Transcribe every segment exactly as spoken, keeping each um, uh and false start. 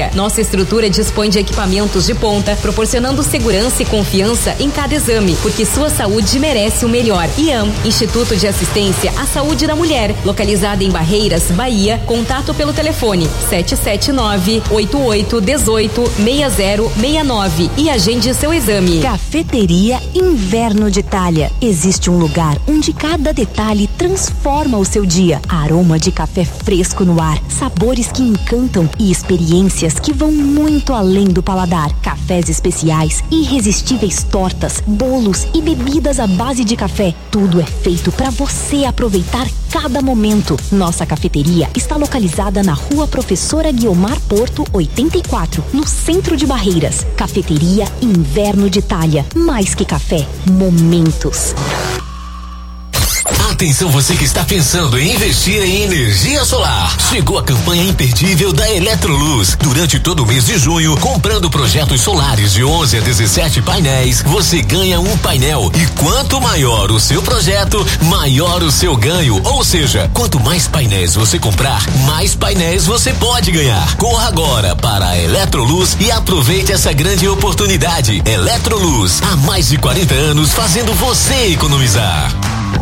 clínica. Nossa estrutura dispõe de equipamentos de ponta, proporcionando segurança e confiança em cada exame, porque sua saúde merece o melhor. I A M, Instituto de Assistência à Saúde da Mulher, localizada em Barreiras, Bahia. Contato pelo telefone sete sete nove, oito oito um oito, seis zero seis nove e agende seu exame. Cafeteria Inverno de Itália. Existe um lugar onde cada detalhe transforma o seu dia. Aroma de café fresco no ar, sabores que encantam e experiências que vão muito além do paladar. Cafés especiais, irresistíveis tortas, bolos e bebidas à base de café. Tudo é feito para você aproveitar cada momento. Nossa cafeteria está localizada na Rua Professora Guiomar Porto, oitenta e quatro, no centro de Barreiras. Cafeteria Inverno de Itália. Mais que café, momentos. Atenção, você que está pensando em investir em energia solar. Chegou a campanha imperdível da Eletroluz. Durante todo o mês de junho, comprando projetos solares de onze a dezessete painéis, você ganha um painel. E quanto maior o seu projeto, maior o seu ganho. Ou seja, quanto mais painéis você comprar, mais painéis você pode ganhar. Corra agora para a Eletroluz e aproveite essa grande oportunidade. Eletroluz, há mais de quarenta anos fazendo você economizar.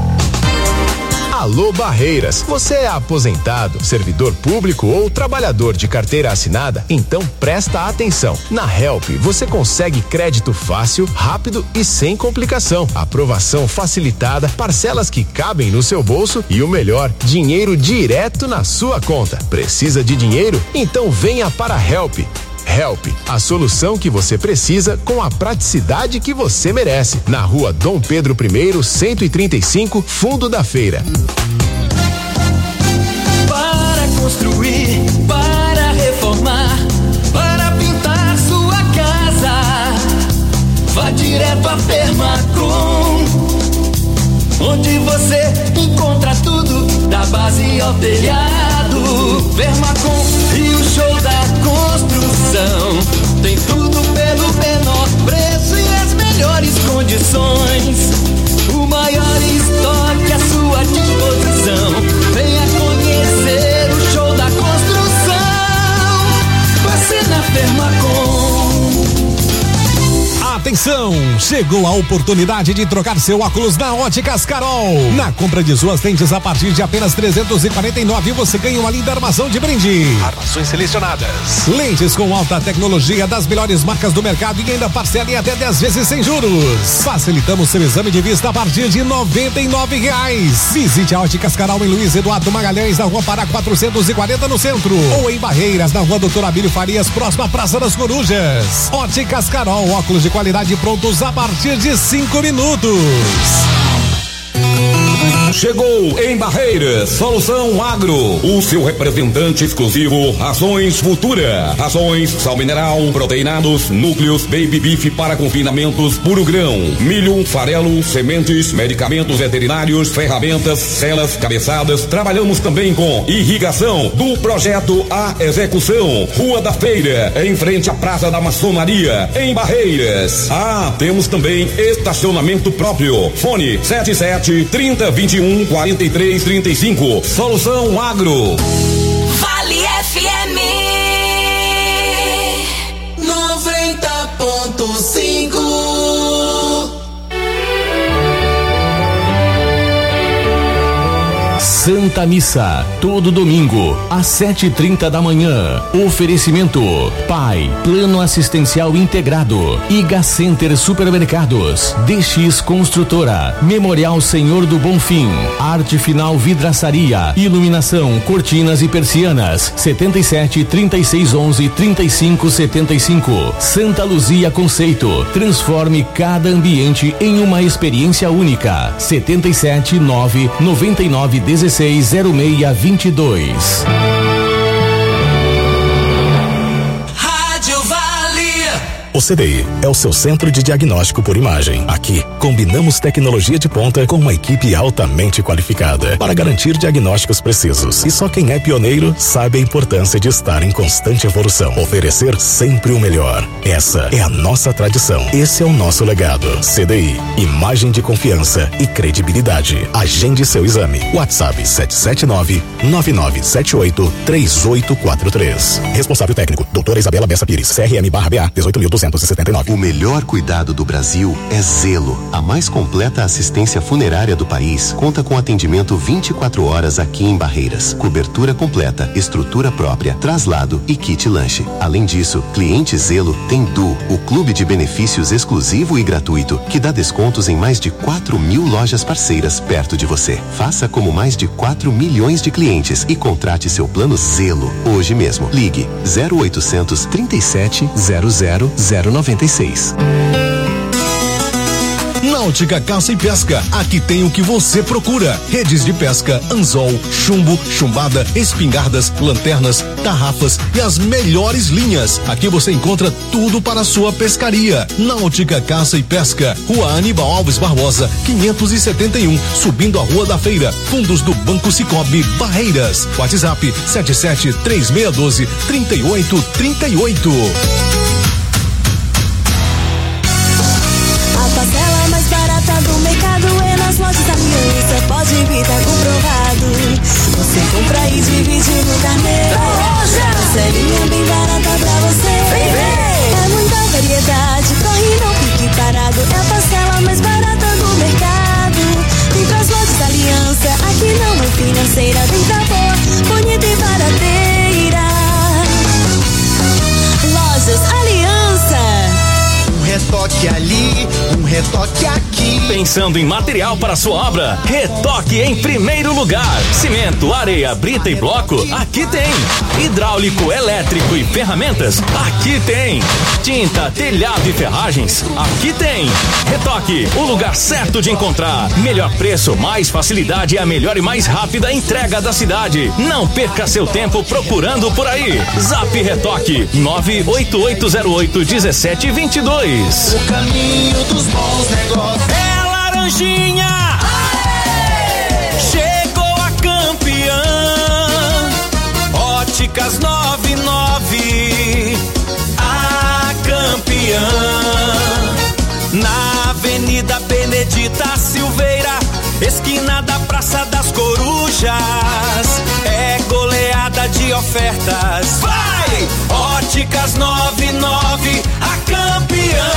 Alô Barreiras, você é aposentado, servidor público ou trabalhador de carteira assinada? Então presta atenção. Na Help você consegue crédito fácil, rápido e sem complicação. Aprovação facilitada, parcelas que cabem no seu bolso e o melhor, dinheiro direto na sua conta. Precisa de dinheiro? Então venha para a Help. Help, a solução que você precisa com a praticidade que você merece. Na Rua Dom Pedro I, cento e trinta e cinco, Fundo da Feira. Para construir, para reformar, para pintar sua casa, vá direto a Permacom, onde você encontra tudo, da base ao telhado. Permacom e o show da construção, tem tudo pelo menor preço e as melhores condições. O maior estoque à sua disposição. Venha conhecer o show da construção, você na Permacom. Atenção, chegou a oportunidade de trocar seu óculos na Óticas Carol. Na compra de suas lentes a partir de apenas trezentos e quarenta e nove, você ganha uma linda armação de brinde. Armações selecionadas. Lentes com alta tecnologia das melhores marcas do mercado e ainda parcela em até dez vezes sem juros. Facilitamos seu exame de vista a partir de noventa e nove reais. Visite a Óticas Carol em Luiz Eduardo Magalhães, na Rua Pará quatrocentos e quarenta, no centro. Ou em Barreiras, na Rua Doutor Abílio Farias, próxima à Praça das Corujas. Óticas Carol, óculos de qualidade prontos a partir de cinco minutos. Chegou em Barreiras, Solução Agro, o seu representante exclusivo, Rações Futura. Rações, sal mineral, proteinados, núcleos, baby beef para confinamentos, puro grão, milho, farelo, sementes, medicamentos veterinários, ferramentas, celas, cabeçadas. Trabalhamos também com irrigação, do projeto à execução. Rua da Feira, em frente à Praça da Maçonaria, em Barreiras. Ah, temos também estacionamento próprio. Fone sete sete, trinta, vinte e um, quarenta e três, trinta e cinco. Solução Agro. Vale F M noventa ponto cinco. Santa Missa, todo domingo, às sete e trinta da manhã. Oferecimento: Pai, Plano Assistencial Integrado, Iga Center Supermercados, D X Construtora, Memorial Senhor do Bonfim, Arte Final Vidraçaria, Iluminação, Cortinas e Persianas, setenta e sete, trinta e seis, onze, trinta e cinco, setenta e cinco. Santa Luzia Conceito, transforme cada ambiente em uma experiência única. setenta e sete, nove, noventa e nove, dezesseis, zero seis, vinte e dois. Rádio Vale. O C D I é o seu centro de diagnóstico por imagem. Aqui, combinamos tecnologia de ponta com uma equipe altamente qualificada para garantir diagnósticos precisos. E só quem é pioneiro sabe a importância de estar em constante evolução. Oferecer sempre o melhor. Essa é a nossa tradição. Esse é o nosso legado. C D I, imagem de confiança e credibilidade. Agende seu exame. WhatsApp sete sete nove, nove nove sete oito, três oito quatro três. Responsável técnico, doutora Isabela Bessa Pires, C R M barra B A dezoito mil duzentos e setenta e nove. O melhor cuidado do Brasil é Zelo. A mais completa assistência funerária do país conta com atendimento vinte e quatro horas aqui em Barreiras. Cobertura completa, estrutura própria, traslado e kit lanche. Além disso, cliente Zelo tem Du, o clube de benefícios exclusivo e gratuito, que dá descontos em mais de quatro mil lojas parceiras perto de você. Faça como mais de quatro milhões de clientes e contrate seu plano Zelo hoje mesmo. Ligue zero oitocentos, trinta e sete, zero zero, zero noventa e seis. Náutica Caça e Pesca, aqui tem o que você procura: redes de pesca, anzol, chumbo, chumbada, espingardas, lanternas, tarrafas e as melhores linhas. Aqui você encontra tudo para a sua pescaria. Náutica Caça e Pesca, Rua Aníbal Alves Barbosa, quinhentos e setenta e um, subindo a Rua da Feira, fundos do Banco Cicobi, Barreiras. WhatsApp sete sete três seis um dois, três oito três oito. Do mercado é nas lojas da Aliança, pode vir, tá comprovado. Você compra e divide no carnê. Parcelinha bem barata pra você. Vem, vem. É muita variedade, corre não fique parado. É a parcela mais barata do mercado. Vem pras lojas da Aliança, aqui não é financeira. Vem pra boa, bonita e barateira. Lojas Aliança. Um retoque ali, um retoque aqui. Pensando em material para sua obra? Retoque em primeiro lugar. Cimento, areia, brita e bloco? Aqui tem. Hidráulico, elétrico e ferramentas? Aqui tem. Tinta, telhado e ferragens? Aqui tem. Retoque, o lugar certo de encontrar. Melhor preço, mais facilidade e a melhor e mais rápida entrega da cidade. Não perca seu tempo procurando por aí. Zap Retoque nove oito oito zero oito um sete dois dois. O caminho dos bons negócios é Laranjinha. Aê! Chegou a campeã. Óticas noventa e nove. A campeã. Na Avenida Benedita Silveira, esquina da Praça das Corujas. É goleada de ofertas. Vai! Óticas noventa e nove, a campeã.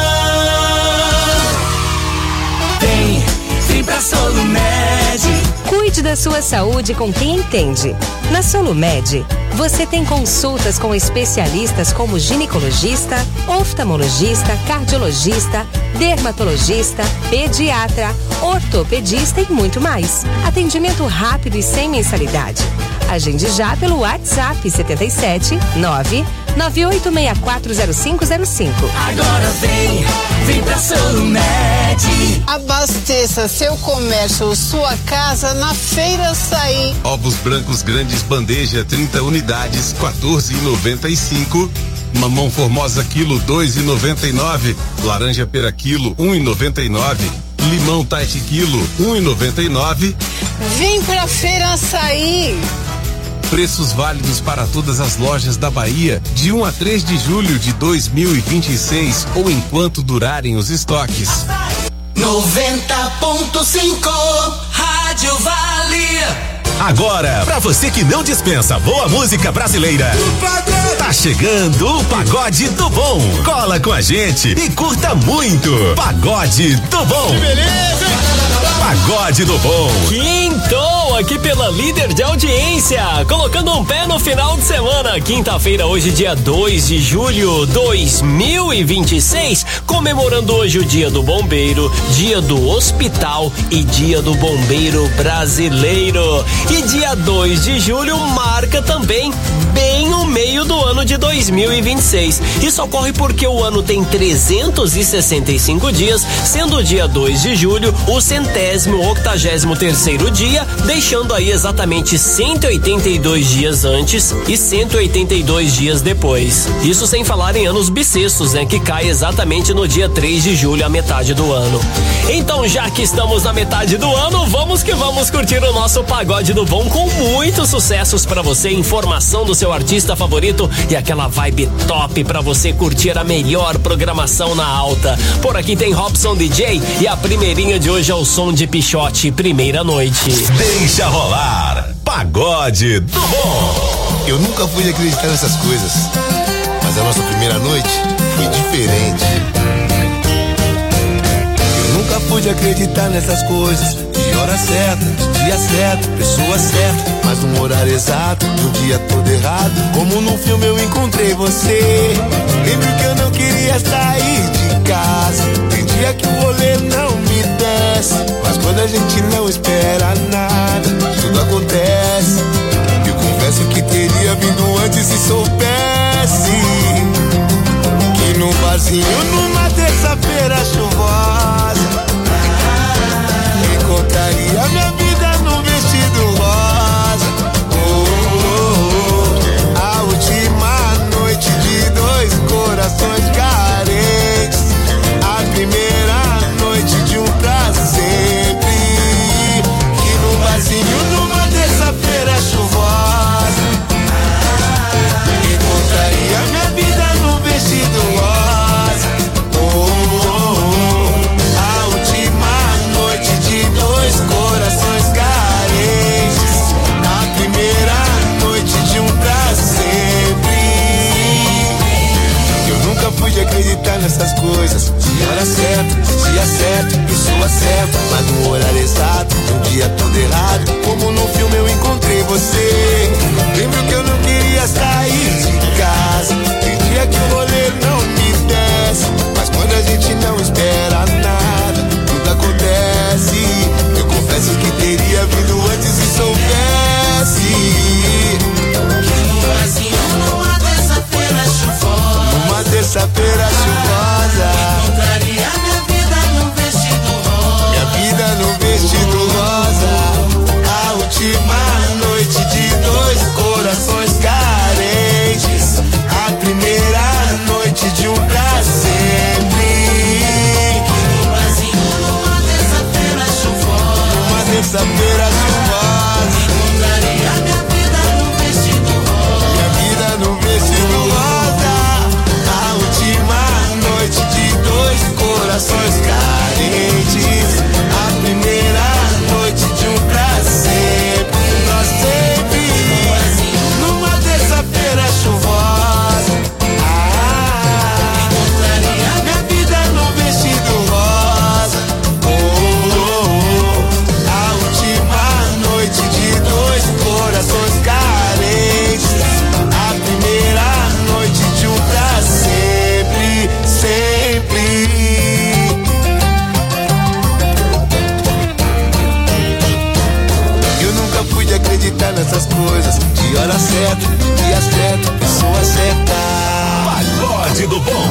Vem, vem pra Solumed. Cuide da sua saúde com quem entende. Na Solumed, você tem consultas com especialistas como ginecologista, oftalmologista, cardiologista, dermatologista, pediatra, ortopedista e muito mais. Atendimento rápido e sem mensalidade. Agende já pelo WhatsApp setenta e sete, nove nove oito seis quatro zero cinco zero cinco. Agora vem, vem pra Solumed. Abasteça seu comércio ou sua casa na Feira Açaí. Ovos brancos grandes bandeja, trinta unidades, quatorze e noventa e cinco. Mamão formosa quilo, dois e noventa e nove. Laranja pera quilo, um e noventa e nove. Limão Tite quilo, um e noventa e nove. Vem pra Feira Açaí. Preços válidos para todas as lojas da Bahia de um a três de julho de dois mil e vinte e seis ou enquanto durarem os estoques. noventa ponto cinco Rádio Vale. Agora, pra você que não dispensa boa música brasileira, tá chegando o Pagode do Bom. Cola com a gente e curta muito. Pagode do Bom. Que beleza! Pagode do Bom. Quintou aqui pela líder de audiência, colocando um pé no final de semana. Quinta-feira, hoje, dia dois de julho de dois mil e vinte e seis, comemorando hoje o Dia do Bombeiro, Dia do Hospital e Dia do Bombeiro Brasileiro. E dia dois de julho marca também bem o meio do ano de dois mil e vinte e seis. Isso ocorre porque o ano tem trezentos e sessenta e cinco dias, sendo o dia dois de julho o centésimo octagésimo terceiro dia, deixando deixando aí exatamente cento e oitenta e dois dias antes e cento e oitenta e dois dias depois. Isso sem falar em anos bissextos, né? Que cai exatamente no dia três de julho, a metade do ano. Então, já que estamos na metade do ano, vamos que vamos curtir o nosso Pagode do Bom com muitos sucessos pra você, informação do seu artista favorito e aquela vibe top pra você curtir a melhor programação na alta. Por aqui tem Robson D J e a primeirinha de hoje é o som de Pichote, Primeira Noite. Deixa rolar, Pagode do Bom. Eu nunca fui acreditar nessas coisas, mas a nossa primeira noite foi diferente. Eu nunca pude acreditar nessas coisas, de hora certa, de dia certo, pessoa certa, mas num horário exato, no dia todo errado. Como num filme eu encontrei você. Lembro que eu não queria sair de casa, tem dia que o rolê não me desce, mas quando a gente não espera nada, tudo acontece. Eu confesso que teria vindo antes se soubesse que num barzinho, numa terça-feira chuvosa, encontraria minha vida num vestido rosa. Oh, oh, oh. A última noite de dois corações carentes, a primeira noite de um pra sempre. Que num barzinho, numa terça-feira chuvosa, encontraria minha vida num vestido rosa. Oh, oh, oh. A última noite de dois corações carentes, a primeira noite de um pra sempre. Eu nunca pude acreditar nessas coisas, de hora certa, dia certo, pessoa certa, mas no horário exato, no dia todo errado. Como no filme eu encontrei você. Lembro que eu não queria sair de casa, tem dia que o rolê não me desce, mas quando a gente não espera nada, tudo acontece. Eu confesso que teria vindo antes se soubesse que num barzinho, numa terça-feira chuvosa, numa terça-feira chuvosa, encontraria minha vida num vestido rosa, minha vida num vestido rosa. A última noite de dois corações carentes, a primeira noite de um pra sempre. Num barzinho, numa terça-feira chuvosa, numa terça-feira chuvosa, encontraria minha vida num vestido rosa, minha vida num vestido rosa. A última noite de dois corações carentes, a primeira noite de um pra sempre. Pra sempre. Numa terça-feira chuvosa, ah, encontraria minha vida num vestido rosa. Oh, oh, oh. A última noite de dois corações carentes, a primeira noite de um pra sempre, sempre. Eu nunca pude acreditar nessas coisas, de hora certa, dia certo, pessoa certa. Pagode do Bom.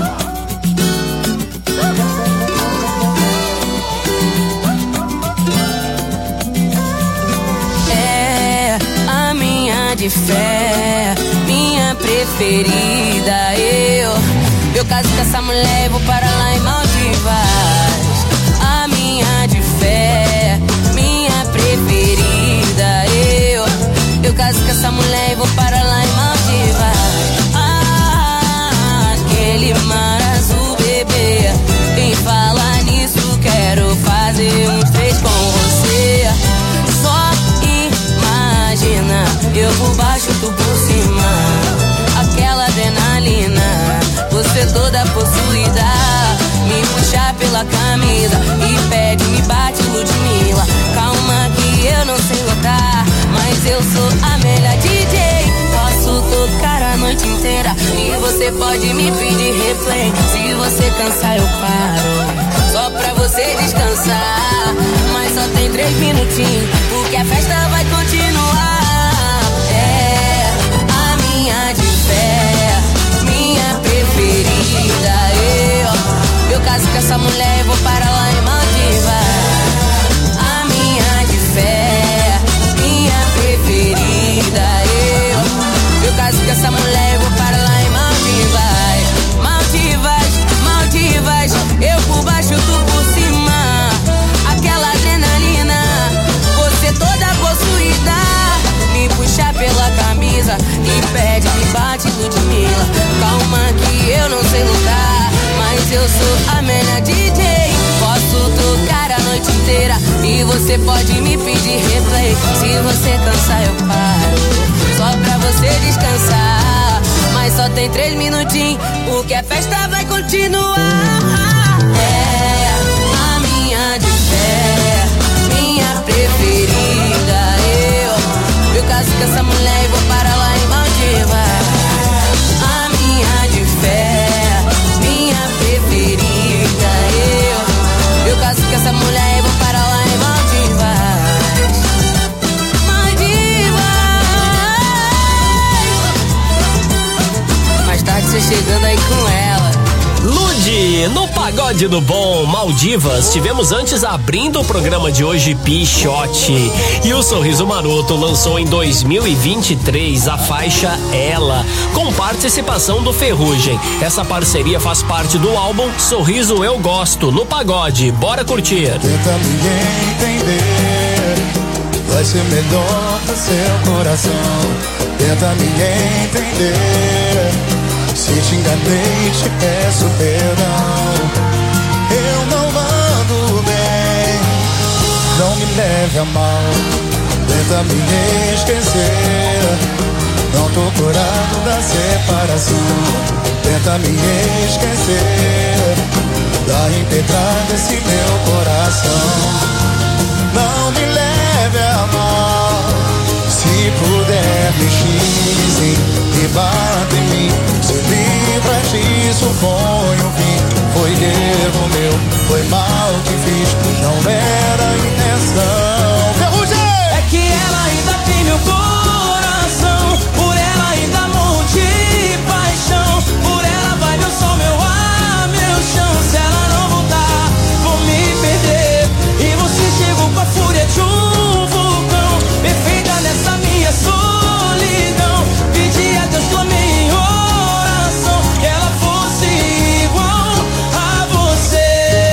É a minha de fé, minha preferida. Eu, eu caso com essa mulher e vou para lá em Maldivas. A minha de fé, minha preferida. Eu, eu caso com essa mulher e vou para lá em Maldivas. Ah, aquele mar azul, bebê. Em falar nisso, quero fazer uns três com você. Só imagina, eu por baixo, tu por cima. Aquela adrenalina, você toda possuída. Me puxar pela camisa e pede, me bate, Ludmilla. Calma que eu não sei lutar, mas eu sou a melhor D J. Posso tocar a noite inteira e você pode me pedir replay. Se você cansar eu paro, só pra você descansar. Mas só tem três minutinhos, porque a festa vai continuar. É a minha de fé, minha preferida. Eu, eu caso com essa mulher e vou para lá em Maldivas. A minha de fé, Você pode me pedir replay, se você cansar eu paro, só pra você descansar. Mas só tem três minutinhos, porque a festa vai continuar. É a minha de fé, minha preferida. Eu, eu caso com essa mulher e vou para lá em Maldivas. A minha de fé, minha preferida. Eu, eu caso com essa mulher e vou para lá em Maldivas. Maldivas. Mais tarde você chegando aí com ela. Lude, no Pagode do Bom, Maldivas, tivemos antes abrindo o programa de hoje Pichote. E o Sorriso Maroto lançou em dois mil e vinte e três a faixa Ela, com participação do Ferrugem. Essa parceria faz parte do álbum Sorriso Eu Gosto, no Pagode. Bora curtir. Tenta me entender, vai ser melhor pro seu coração. Tenta me entender, se te enganei, te peço perdão. Eu não ando bem, não me leve a mal. Tenta me esquecer, não tô curado da separação. Tenta me esquecer da impetrada desse meu coração. Não me leve a mal, se puder me xingem e bate em mim. Se livra disso, põe um fim. Foi erro meu, foi mal que fiz, não era intenção. Ferrugem! É que ela ainda tem meu coração, por ela ainda morro de paixão. Por ela vai meu sol, meu ar, meu chão. Se ela não voltar, vou me perder. E você chegou com a fúria de um vulcão, perfeita nessa minha solidão. Pedi a Deus, clamei em oração, que ela fosse igual a você.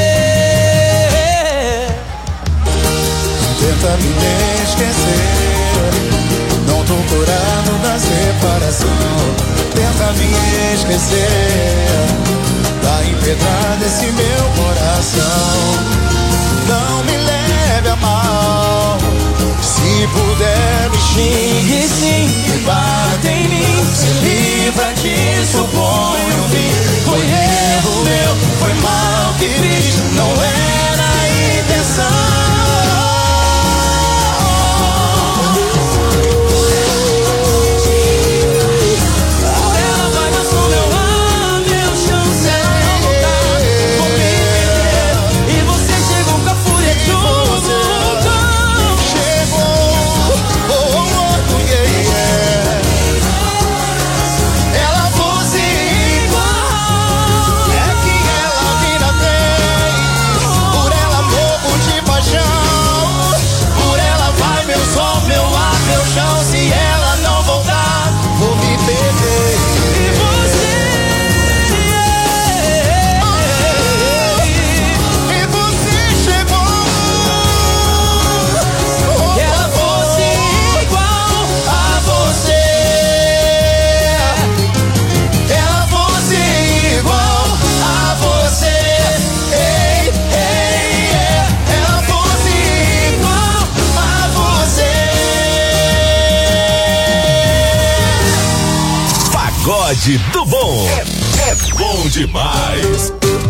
Tenta me esquecer, não tô curado da separação. Tenta me esquecer da empedrada desse meu coração. Não me leve a mal, se puder me xingue sim, me bate em mim. Se livra disso, põe um fim. Foi erro meu, foi mal que fiz, não era a intenção. Pagode do Bom. É, é bom demais.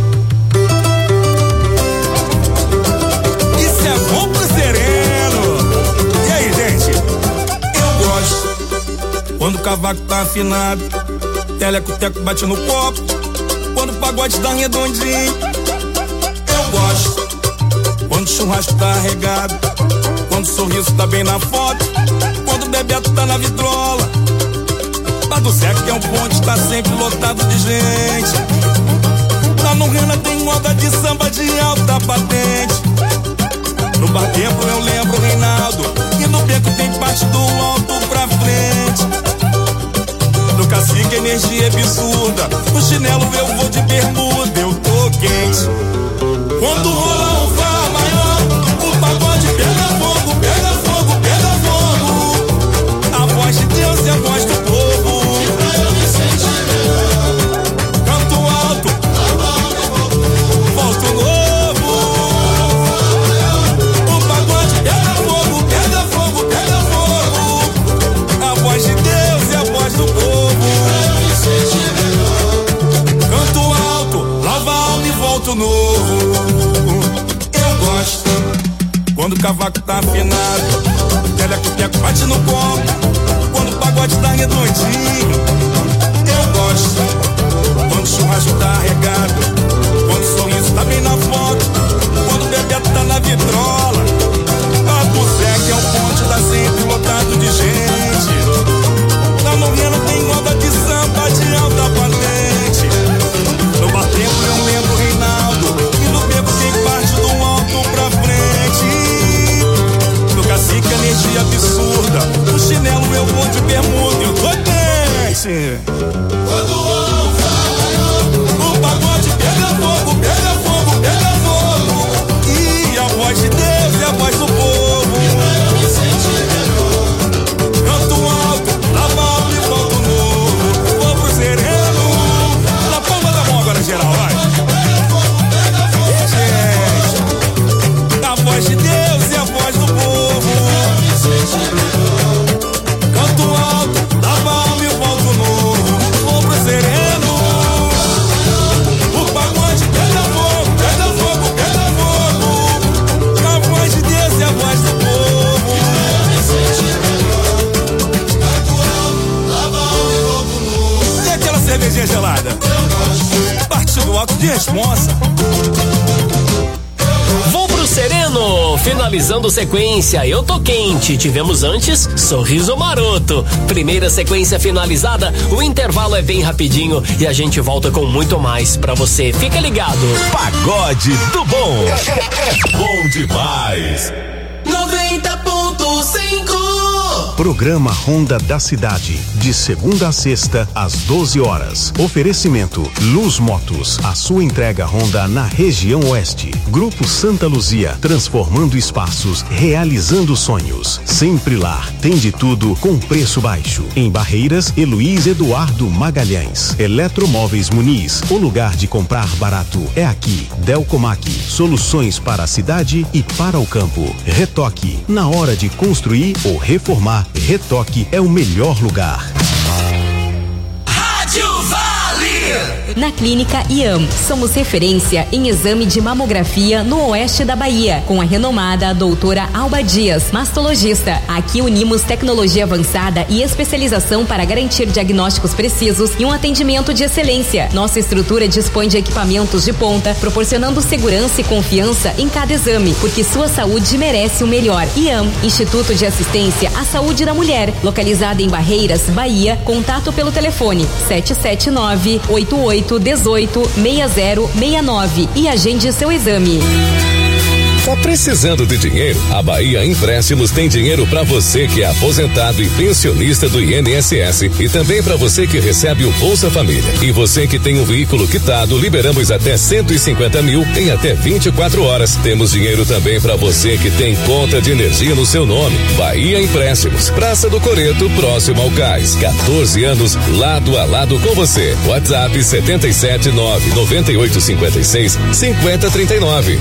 Isso é bom pro sereno. E aí, gente? Eu gosto quando o cavaco tá afinado, teleco-teco bate no copo, quando o pagode tá redondinho. Eu gosto quando o churrasco tá regado, quando o sorriso tá bem na foto, quando o bebeto tá na vitrola. Do Zé, que é um ponte, tá sempre lotado de gente. Lá no Rena tem moda de samba de alta patente. No bar tempo eu lembro o Reinaldo, e no beco tem parte do alto pra frente. No cacique energia absurda, no chinelo eu vou de bermuda, eu tô quente. Quando rola um fá maior, o pagode pega fogo, pega fogo, pega fogo. A voz de Deus é a voz do povo. Pagode volto novo. Eu gosto quando o cavaco tá afinado, teleco-teco bate no copo, quando o pagode tá redondinho. Eu gosto quando o churrasco tá regado, quando o sorriso tá bem na foto, quando o bebeto tá na vitrola. Papo Zé que é o ponte, tá sempre lotado de gente. Na Morena tem moda de samba de alta patente. No Batempo eu lembro Reinaldo, e no Beco quem parte do alto pra frente. No Cacique energia absurda, no chinelo eu vou de bermuda e o potente. Quando o o pagode pega fogo, pega fogo, pega fogo. E a voz de Deus e a voz do povo. Canto alto, lava alto e volto novo. Vou pro sereno, na palma da mão agora geral, vai. Gente, a voz de Deus e a voz do povo. Canto alto, lava alto e volto novo. Vou pro sereno. O pagode pega fogo, pega fogo, pega fogo. A voz de Deus e a voz do povo. E aquela cervejinha gelada? Partiu do alto de responsa. Vou pro Sereno, finalizando sequência, eu tô quente. Tivemos antes Sorriso Maroto. Primeira sequência finalizada, o intervalo é bem rapidinho e a gente volta com muito mais pra você. Fica ligado. Pagode do Bom. É bom demais. noventa ponto cinco. Programa Ronda da Cidade, de segunda a sexta, às doze horas. Oferecimento Luz Motos, a sua entrega Honda na região oeste. Grupo Santa Luzia, transformando espaços, realizando sonhos. Sempre lá, tem de tudo com preço baixo. Em Barreiras, Heloís Eduardo Magalhães. Eletromóveis Muniz, o lugar de comprar barato é aqui. Delcomac, soluções para a cidade e para o campo. Retoque, na hora de construir ou reformar, Retoque é o melhor lugar. Rádio Vale. Na Clínica I A M, somos referência em exame de mamografia no oeste da Bahia, com a renomada doutora Alba Dias, mastologista. Aqui unimos tecnologia avançada e especialização para garantir diagnósticos precisos e um atendimento de excelência. Nossa estrutura dispõe de equipamentos de ponta, proporcionando segurança e confiança em cada exame, porque sua saúde merece o melhor. I A M, Instituto de Assistência à Saúde da Mulher, localizada em Barreiras, Bahia. Contato pelo telefone sete sete nove, oito oito um oito, seis zero seis nove e agende seu exame. Tá precisando de dinheiro? A Bahia Empréstimos tem dinheiro para você que é aposentado e pensionista do I N S S e também para você que recebe o Bolsa Família. E você que tem um veículo quitado, liberamos até cento e cinquenta mil em até vinte e quatro horas. Temos dinheiro também para você que tem conta de energia no seu nome. Bahia Empréstimos, Praça do Coreto, próximo ao Cais. quatorze anos, lado a lado com você. WhatsApp sete sete nove, nove oito cinco seis, cinco zero três nove.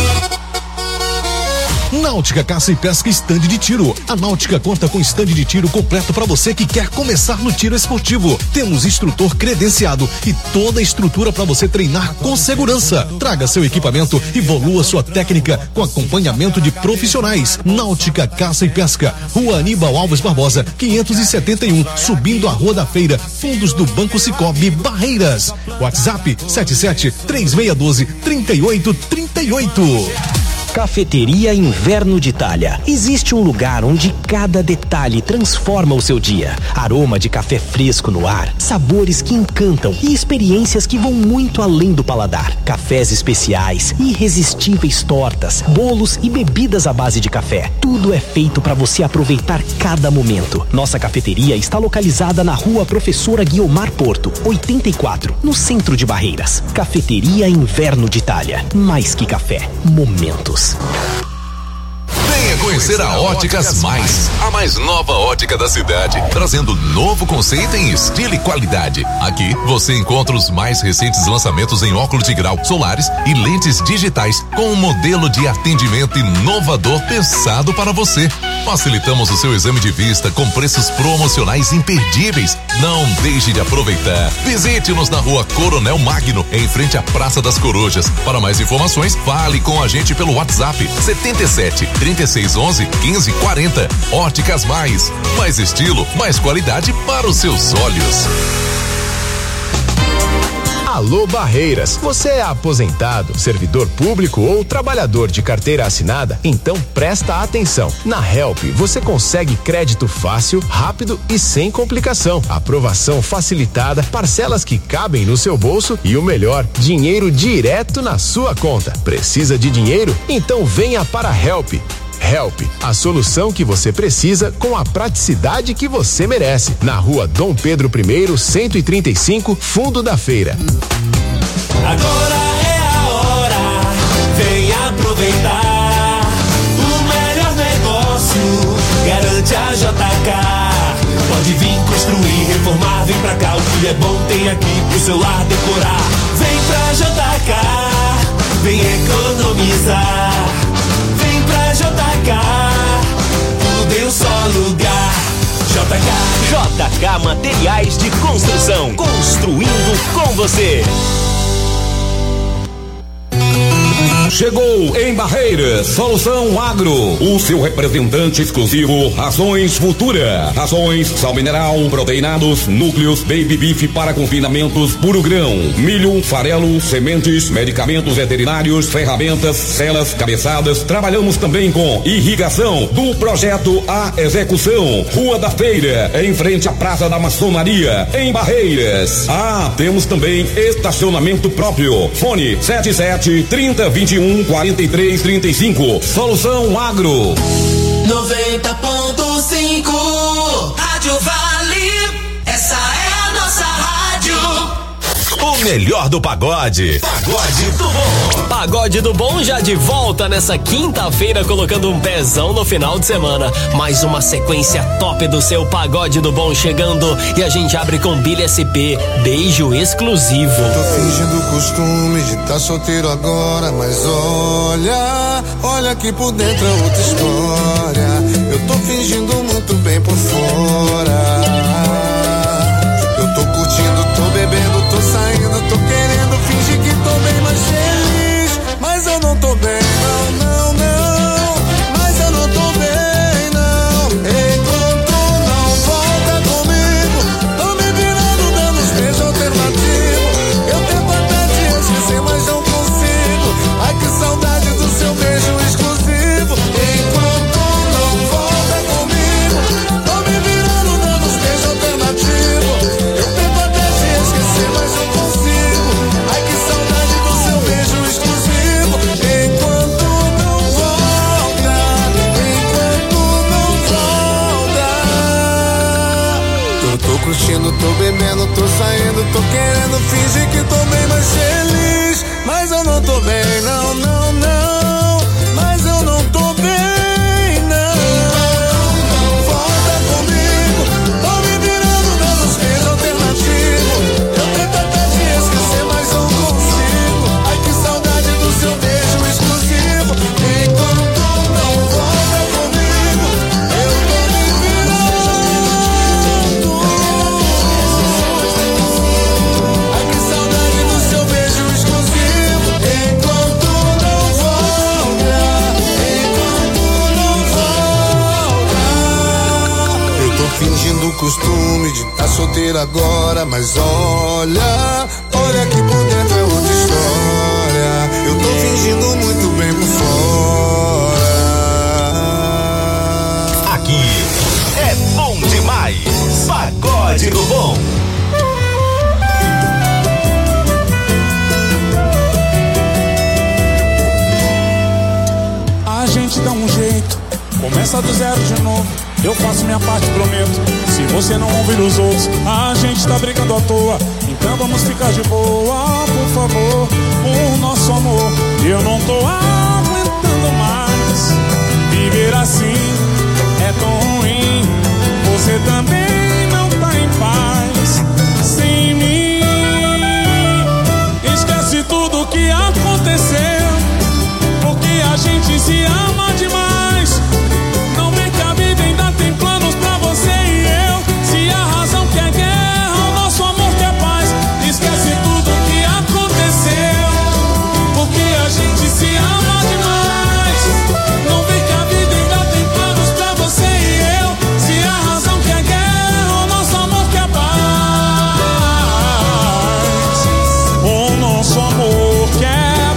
Náutica Caça e Pesca Stand de Tiro. A Náutica conta com stand de tiro completo para você que quer começar no tiro esportivo. Temos instrutor credenciado e toda a estrutura para você treinar com segurança. Traga seu equipamento e evolua sua técnica com acompanhamento de profissionais. Náutica Caça e Pesca, Rua Aníbal Alves Barbosa, quinhentos e setenta e um, subindo a Rua da Feira, fundos do Banco Cicobi, Barreiras. WhatsApp sete sete três seis um dois, três oito três oito. Cafeteria Inverno de Itália. Existe um lugar onde cada detalhe transforma o seu dia. Aroma de café fresco no ar, sabores que encantam e experiências que vão muito além do paladar. Cafés especiais, irresistíveis tortas, bolos e bebidas à base de café. Tudo é feito para você aproveitar cada momento. Nossa cafeteria está localizada na Rua Professora Guiomar Porto, oitenta e quatro, no centro de Barreiras. Cafeteria Inverno de Itália. Mais que café, momentos. Venha conhecer a Óticas Mais, a mais nova ótica da cidade, trazendo novo conceito em estilo e qualidade. Aqui você encontra os mais recentes lançamentos em óculos de grau, solares e lentes digitais, com um modelo de atendimento inovador pensado para você. Facilitamos o seu exame de vista com preços promocionais imperdíveis. Não deixe de aproveitar. Visite-nos na Rua Coronel Magno, em frente à Praça das Corujas. Para mais informações, fale com a gente pelo WhatsApp setenta e sete, trinta e seis, onze, quinze, quarenta. Óticas Mais. Mais estilo, mais qualidade para os seus olhos. Alô Barreiras, você é aposentado, servidor público ou trabalhador de carteira assinada? Então presta atenção. Na Help você consegue crédito fácil, rápido e sem complicação. Aprovação facilitada, parcelas que cabem no seu bolso e o melhor, dinheiro direto na sua conta. Precisa de dinheiro? Então venha para a Help. Help, a solução que você precisa com a praticidade que você merece. Na Rua Dom Pedro I, cento e trinta e cinco, Fundo da Feira. Agora é a hora, vem aproveitar. O melhor negócio garante a J K. Pode vir construir, reformar, vem pra cá. O que é bom tem aqui pro seu lar decorar. Vem pra J K, vem economizar. Vem pra J K, tudo em um só lugar. J K. J K Materiais de Construção, construindo com você. Chegou em Barreiras, Solução Agro, o seu representante exclusivo, Rações Futura. Rações, sal mineral, proteinados, núcleos, baby beef para confinamentos, puro grão, milho, farelo, sementes, medicamentos veterinários, ferramentas, celas, cabeçadas. Trabalhamos também com irrigação, do projeto à execução. Rua da Feira, em frente à Praça da Maçonaria, em Barreiras. Ah, temos também estacionamento próprio. Fone sete sete, trinta, vinte e um, quarenta e três, trinta e cinco. Solução Agro. noventa ponto cinco Rádio Vale. Essa é a nossa rádio. O melhor do pagode. Pagode do Bom. Pagode do Bom já de volta nessa quinta-feira, colocando um pezão no final de semana. Mais uma sequência top do seu Pagode do Bom chegando. E a gente abre com Billy S P, beijo exclusivo. Tô fingindo o costume de tá solteiro agora, mas olha, olha que por dentro é outra história. Eu tô fingindo muito bem por fora. Eu tô curtindo, tô bebendo, tô saindo, tô querendo fingir que tô bem mais feliz, mas eu não tô bem, não, não, não, mas eu não tô bem, não. Enquanto não volta comigo, tô me virando dando os beijos alternativos. Eu tento até te esquecer, mas não consigo. Ai, que saudade do seu beijo exclusivo. Enquanto não volta comigo, tô me virando dando os beijos alternativos. Eu tento até te esquecer, mas não consigo. Ai, que saudade do seu beijo exclusivo. Enquanto não volta, enquanto não volta. Eu tô curtindo, tô bebendo, tô saindo, tô querendo fingir que tô bem mais feliz, mas eu não tô bem, não, não, não. Mas eu não tô bem, não. Volta comigo, tô me virando dando os beijos alternativos. Eu tento até te esquecer, mas não consigo. Ai, que saudade do seu beijo exclusivo. Enquanto não volta comigo, eu tô me virando. Ai, que saudade do seu beijo exclusivo. Enquanto não volta, enquanto não volta. Eu tô fingindo o costume de tá solteiro agora, mas olha, olha que por dentro é outra história. Eu tô fingindo muito bem por fora. Aqui é bom demais. Pagode do Bom. A gente dá um jeito, começa do zero de novo. Eu faço minha parte, prometo. Se você não ouvir os outros, a gente tá brigando à toa. Então vamos ficar de boa, por favor. O nosso amor, eu não tô aguentando mais viver assim. é tão ruim. Você também não tá em paz sem mim. Esquece tudo que aconteceu, porque a gente se ama demais. Não vem que a vida ainda tem planos pra você e eu. Se a razão quer guerra, o nosso amor quer paz. Esquece tudo que aconteceu, porque a gente se ama demais. Não vem que a vida ainda tem planos pra você e eu. Se a razão quer guerra, o nosso amor quer paz. O nosso amor quer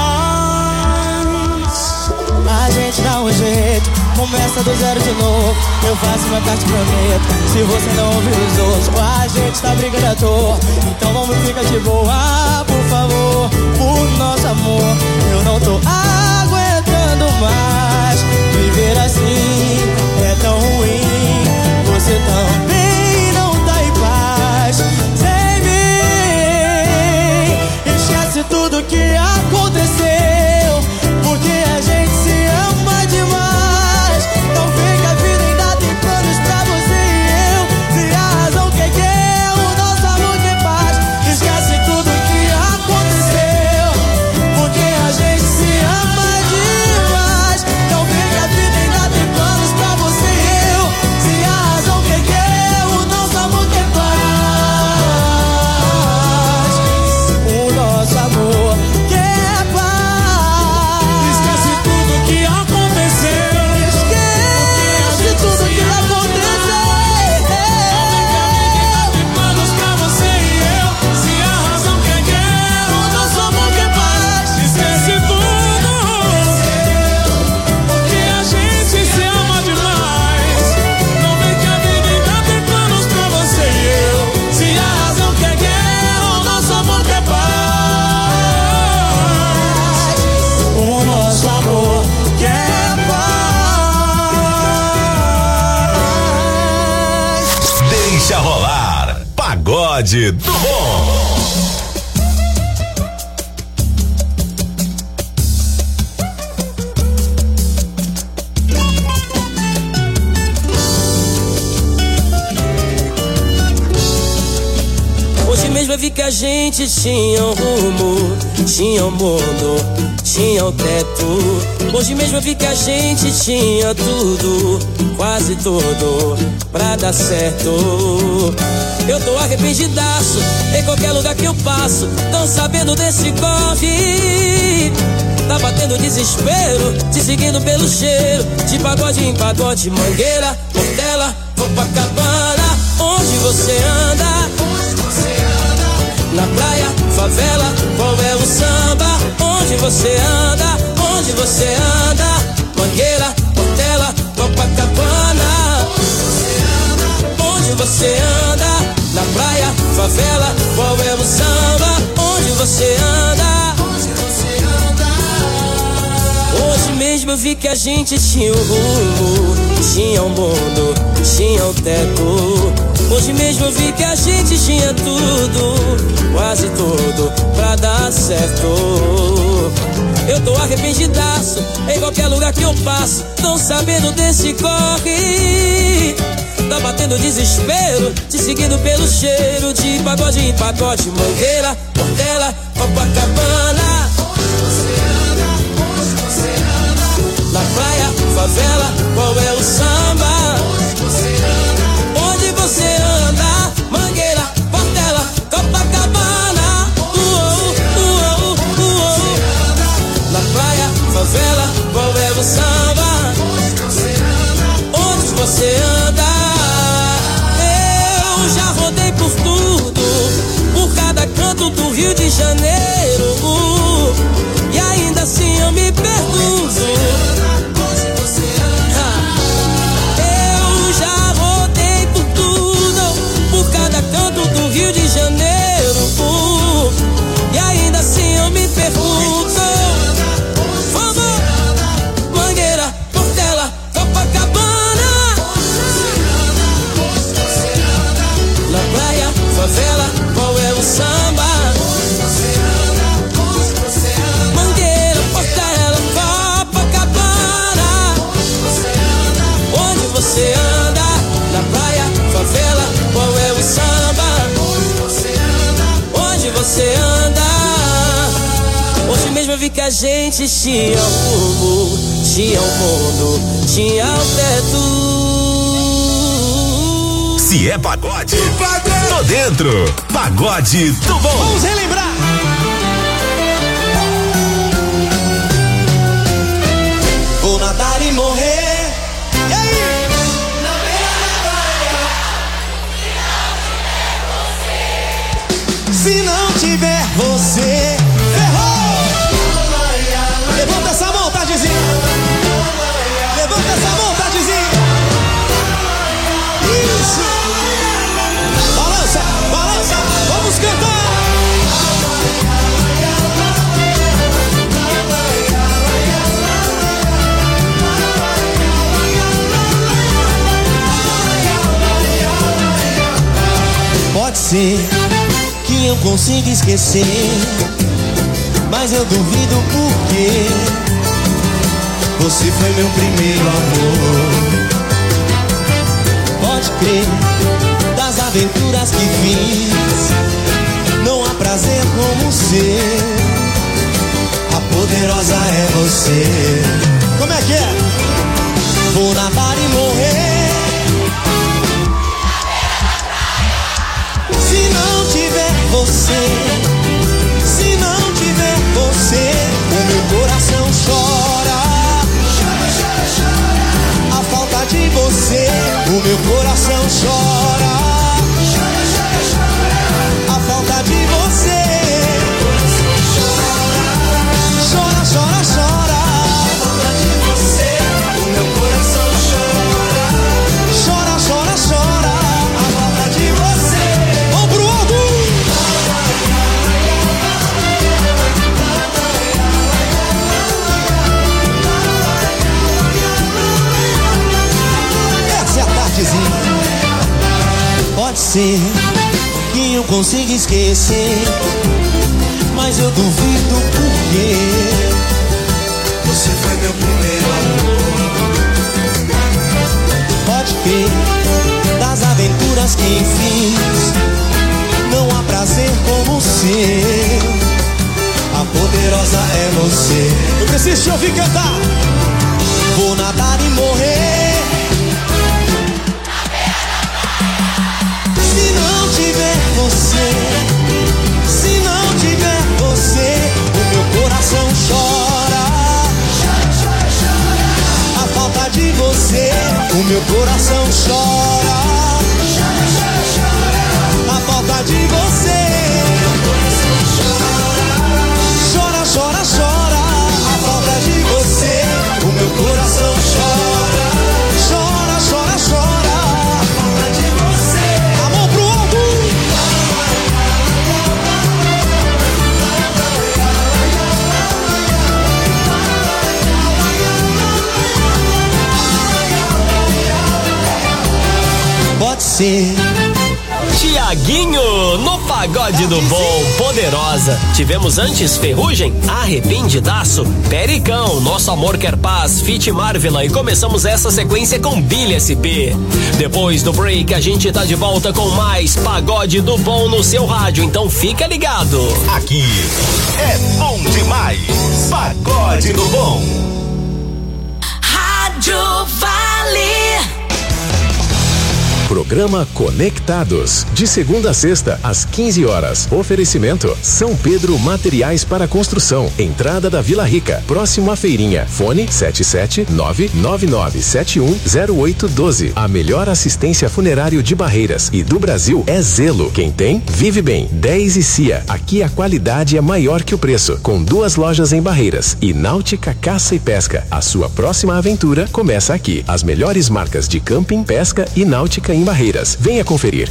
paz. A gente dá um jeito, começa do zero de novo. Eu faço minha parte, prometo. Se você não ouvir os outros, a gente tá brigando à toa. Então vamos ficar de boa, por favor. Por nosso amor, eu não tô aguentando mais. Viver assim é tão ruim. Você também não tá em paz sem mim. Esquece tudo que aconteceu, porque a gente se ama demais. Não vem que a vida ainda tem planos pra você e eu. Se a razão quer guerra, o nosso amor quer paz. Esquece tudo que aconteceu, porque a gente se ama demais. Não vem que a vida ainda tem planos pra você e eu. Se a razão quer guerra, o nosso amor quer paz. O nosso amor quer paz. Esquece tudo que aconteceu, Esquece tudo que aconteceu. tem planos pra você e eu. Se a razão quer guerra, o nosso amor quer paz. Esquece tudo, porque a gente se ama demais. Não vem que a vida ainda tem planos pra você e eu. Se a razão quer guerra, o nosso amor quer paz. O nosso amor quer paz. Deixa rolar. Pagode do Bom. Hoje mesmo eu vi que a gente tinha um rumo, tinha um mundo, tinha um teto. Hoje mesmo eu vi que a gente tinha tudo, quase tudo, pra dar certo. Eu tô arrependidaço, em qualquer lugar que eu passo, tão sabendo desse corre. Tá batendo desespero, te seguindo pelo cheiro, de pagode em pagode, Mangueira, Portela, Copacabana. Onde você anda? Na praia, favela, qual é o samba? Onde você anda? Onde você anda? Mangueira, Portela, Copacabana. Onde você anda? Na praia, favela, qual é o samba? Onde você anda? Hoje mesmo eu vi que a gente tinha um rumo, tinha um mundo, tinha um teto. Hoje mesmo eu vi que a gente tinha tudo, quase tudo, pra dar certo. Eu tô arrependidaço, em qualquer lugar que eu passo, tão sabendo desse corre. Tá batendo desespero, te seguindo pelo cheiro, de pagode em pagode, Mangueira, Portela, Copacabana. Na praia, favela, qual é o samba? Onde você anda? Mangueira, Portela, Copacabana. Uou, uou, uou. Na praia, favela, qual é o samba? Onde você anda? Eu já rodei por tudo, por cada canto do Rio de Janeiro, e ainda assim eu me pergunto. Eu já rodei por tudo, por cada canto do Rio de Janeiro, e ainda assim eu me pergunto. Vamos! Mangueira, Portela, Copacabana. Na praia, favela, qual é o samba? andar. Hoje mesmo eu vi que a gente tinha rumo, tinha o mundo, tinha o teto. Se é pagode, tô dentro. Pagode do bom. Vamos relembrar. Vou nadar e morrer. E aí? Na beira da praia. Se não tiver você, ferrou. Levanta essa mão, Tadzizinho. Levanta essa mão, Tadzizinho. Isso. Balança, balança. Vamos cantar. Pode ser que eu consiga esquecer, mas eu duvido porque você foi meu primeiro amor. Pode crer, das aventuras que fiz, não há prazer como ser. A poderosa é você. Como é que é? Vou nadar e morrer. Se não tiver você, se não tiver você, o meu coração chora. A falta de você, o meu coração chora. A falta de você, chora, chora, chora. A falta de você, o meu coração chora. Chora, chora, chora. A falta de você. Vamos pro alto. Essa é a Tadzizinha. Pode ser que eu consiga esquecer, mas eu duvido porque você foi meu primeiro amor. Pode crer, das aventuras que fiz, não há prazer como ser. A poderosa é você. Eu preciso te ouvir cantar. Vou nadar e morrer. Se não tiver você, se não tiver você, o meu coração chora. A falta de você, o meu coração chora. A falta de você, chora, chora, chora. A falta de você, o meu coração chora. Chora, chora, chora. A falta de você. A mão pro alto. Pode ser. Tiaguinho, no Pagode do Bom, Poderosa. Tivemos antes Ferrugem, Arrependidaço, Pericão, Nosso Amor Quer Paz, Fit Marvela e começamos essa sequência com Billy S P. Depois do break a gente tá de volta com mais Pagode do Bom no seu rádio, então fica ligado. Aqui é bom demais. Pagode do Bom. Rádio Vale. Programa Conectados, de segunda a sexta, às quinze horas. Oferecimento São Pedro Materiais para Construção, entrada da Vila Rica, próximo à feirinha. Fone sete sete nove nove nove sete um zero oito um dois. A melhor assistência funerário de Barreiras e do Brasil é Zelo. Quem tem, vive bem. dez e Cia, aqui a qualidade é maior que o preço. Com duas lojas em Barreiras e Náutica Caça e Pesca. A sua próxima aventura começa aqui. As melhores marcas de camping, pesca e náutica em Barreiras. Venha conferir.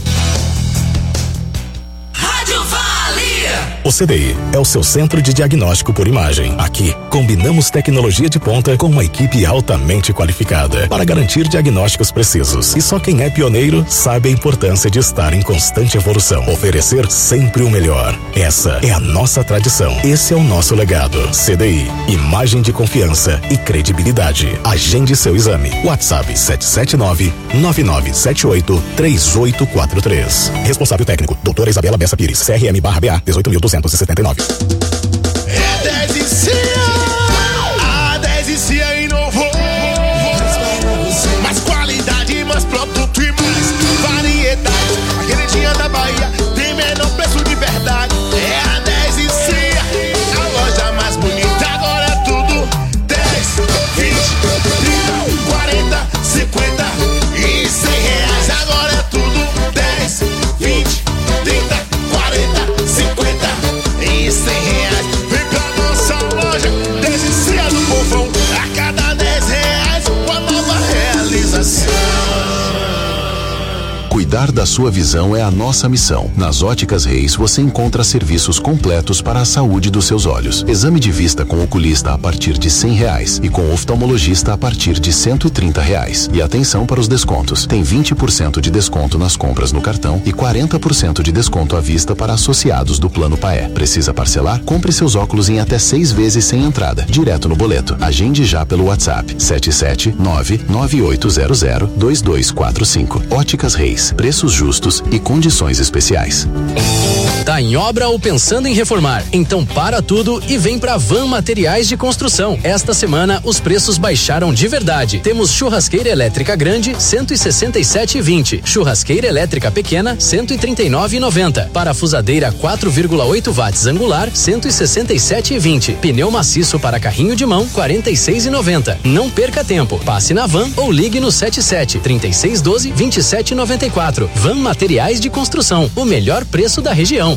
Rádio Vale. O C D I é o seu centro de diagnóstico por imagem. Aqui, combinamos tecnologia de ponta com uma equipe altamente qualificada para garantir diagnósticos precisos. E só quem é pioneiro sabe a importância de estar em constante evolução. Oferecer sempre o melhor. Essa é a nossa tradição. Esse é o nosso legado. C D I, imagem de confiança e credibilidade. Agende seu exame. WhatsApp sete sete nove nove nove sete oito três oito quatro três. Responsável técnico, doutora Isabela Bessa Pires, C R M barra B A dezoito mil. mil duzentos e setenta e nove. É dez e Cia, a dez e Cia inovou. Mais qualidade, mais produto e mais variedade. A queridinha da Bahia tem menor preço de verdade. É a dez e Cia, a loja mais bonita. Agora é tudo dez, vinte, trinta, quarenta, cinquenta e cem reais. Agora é tudo dez, vinte, trinta, quarenta, cinquenta e cem reais. Vem pra nossa loja, dez e Cia do povão. A cada dez reais, uma nova realização. Cuidar da sua visão é a nossa missão. Nas Óticas Reis você encontra serviços completos para a saúde dos seus olhos. Exame de vista com oculista a partir de cem reais e com oftalmologista a partir de cento e trinta reais. E atenção para os descontos. Tem vinte por cento de desconto nas compras no cartão e quarenta por cento de desconto à vista para associados do Plano Paé. Precisa parcelar? Compre seus óculos em até seis vezes sem entrada, direto no boleto. Agende já pelo WhatsApp sete sete nove nove oito zero zero dois dois quatro cinco. Óticas Reis. Preços justos e condições especiais. Tá em obra ou pensando em reformar? Então para tudo e vem pra Van Materiais de Construção. Esta semana os preços baixaram de verdade. Temos churrasqueira elétrica grande cento e sessenta e sete e vinte, churrasqueira elétrica pequena cento e trinta e nove e noventa, parafusadeira quatro vírgula oito watts angular cento e sessenta e sete e vinte, pneu maciço para carrinho de mão quarenta e seis e noventa. Não perca tempo. Passe na Van ou ligue no sete sete, trinta e seis doze, vinte e sete noventa e quatro. Van Materiais de Construção, o melhor preço da região.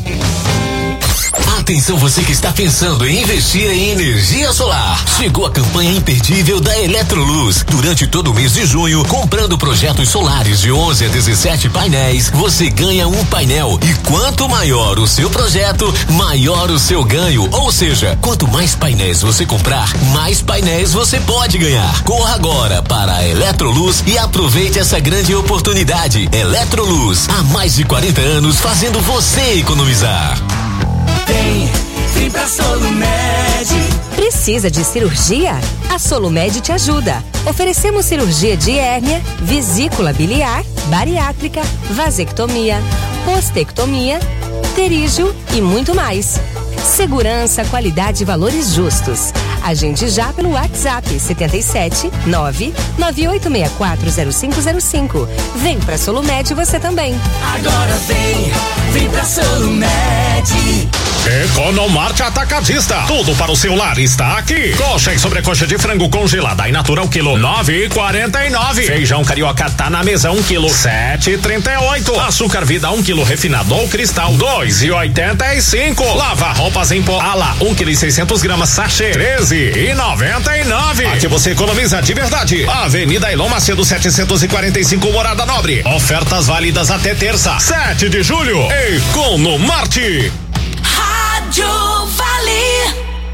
Atenção você que está pensando em investir em energia solar. Chegou a campanha imperdível da Eletroluz. Durante todo o mês de junho, comprando projetos solares de onze a dezessete painéis, você ganha um painel. E quanto maior o seu projeto, maior o seu ganho. Ou seja, quanto mais painéis você comprar, mais painéis você pode ganhar. Corra agora para a Eletroluz e aproveite essa grande oportunidade. Eletroluz, há mais de quarenta anos fazendo você economizar. Vem, vem pra Solumed. Precisa de cirurgia? A Solumed te ajuda. Oferecemos cirurgia de hérnia, vesícula biliar, bariátrica, vasectomia, ostectomia, pterígio e muito mais. Segurança, qualidade e valores justos. Agende já pelo WhatsApp setenta e sete nove nove oito seis quatro zero cinco zero cinco. Vem pra Solumed você também. Agora vem, vem pra Solumed. Economarte Atacadista. Tudo para o seu lar está aqui. Coxa e sobrecoxa de frango congelada e natural quilo nove e quarenta e nove. Feijão carioca tá na mesa um quilo sete e trinta e oito. Açúcar Vida um quilo refinado ou cristal dois e oitenta e cinco. Lava roupas em pó Ala um quilo e seiscentos gramas sachê treze e noventa e nove. Aqui você economiza de verdade. Avenida Elon Macedo setecentos e quarenta e cinco, Morada Nobre. Ofertas válidas até terça, sete de julho. Economarte. Rádio Vale.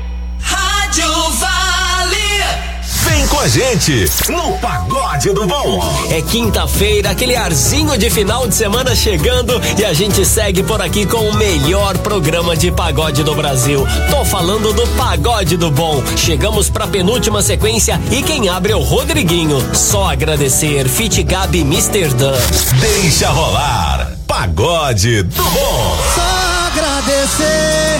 Rádio Vale. Vem com a gente no Pagode do Bom. É quinta-feira, aquele arzinho de final de semana chegando e a gente segue por aqui com o melhor programa de pagode do Brasil. Tô falando do Pagode do Bom. Chegamos pra penúltima sequência e quem abre é o Rodriguinho. Só agradecer, Fit Gabi e mister Dan. Deixa rolar, Pagode do Bom. Só agradecer,